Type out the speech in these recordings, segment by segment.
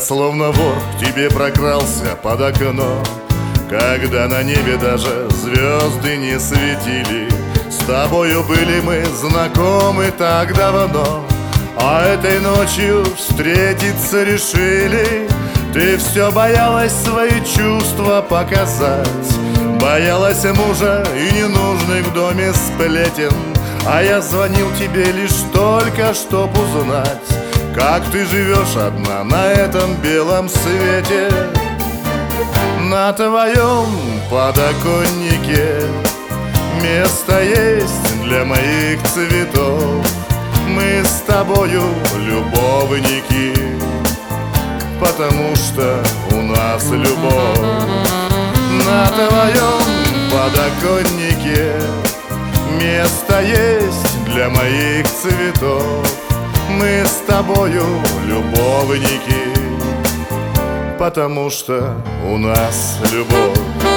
словно вор к тебе прокрался под окно, когда на небе даже звезды не светили. С тобою были мы знакомы так давно, а этой ночью встретиться решили. Ты все боялась свои чувства показать, боялась мужа и ненужных в доме сплетен. А я звонил тебе лишь только, чтоб узнать, как ты живешь одна на этом белом свете. На твоем подоконнике место есть для моих цветов. Мы с тобою любовники, потому что у нас любовь. На твоем подоконнике место есть для моих цветов. Мы с тобою любовники, потому что у нас любовь.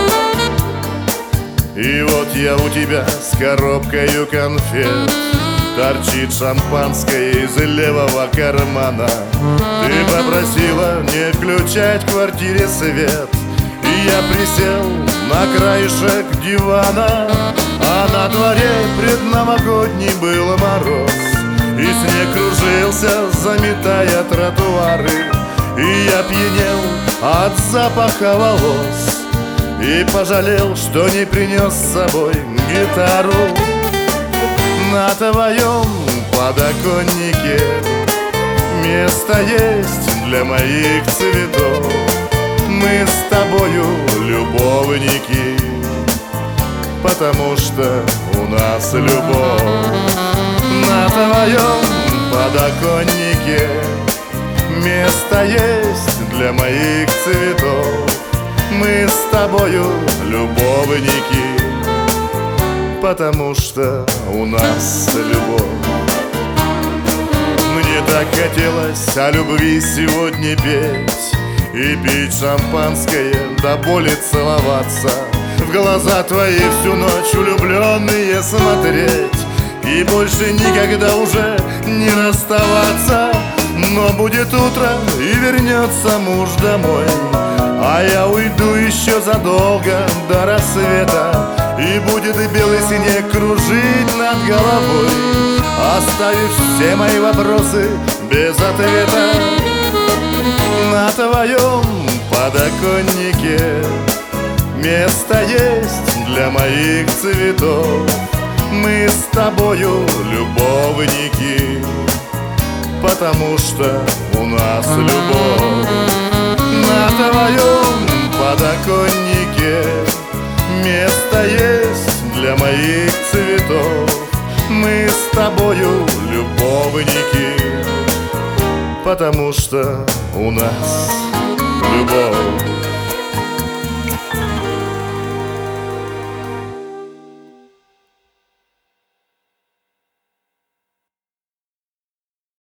И вот я у тебя с коробкою конфет, торчит шампанское из левого кармана. Ты попросила не включать в квартире свет, и я присел на краешек дивана. А на дворе предновогодний был мороз, и снег кружился, заметая тротуары. И я пьянел от запаха волос и пожалел, что не принес с собой гитару. На твоем подоконнике место есть для моих цветов. Мы с тобою любовники, потому что у нас любовь. На твоем подоконнике место есть для моих цветов. Мы с тобою любовники, потому что у нас любовь. Мне так хотелось о любви сегодня петь и пить шампанское, до боли целоваться, в глаза твои всю ночь влюбленные смотреть, и больше никогда уже не расставаться. Но будет утро и вернется муж домой, а я уйду еще задолго до рассвета, и будет и белый снег кружить над головой, оставив все мои вопросы без ответа. На твоем подоконнике место есть для моих цветов. Мы с тобою любовники, потому что у нас любовь. На твоем подоконнике место есть для моих цветов. Мы с тобою любовники, потому что у нас любовь.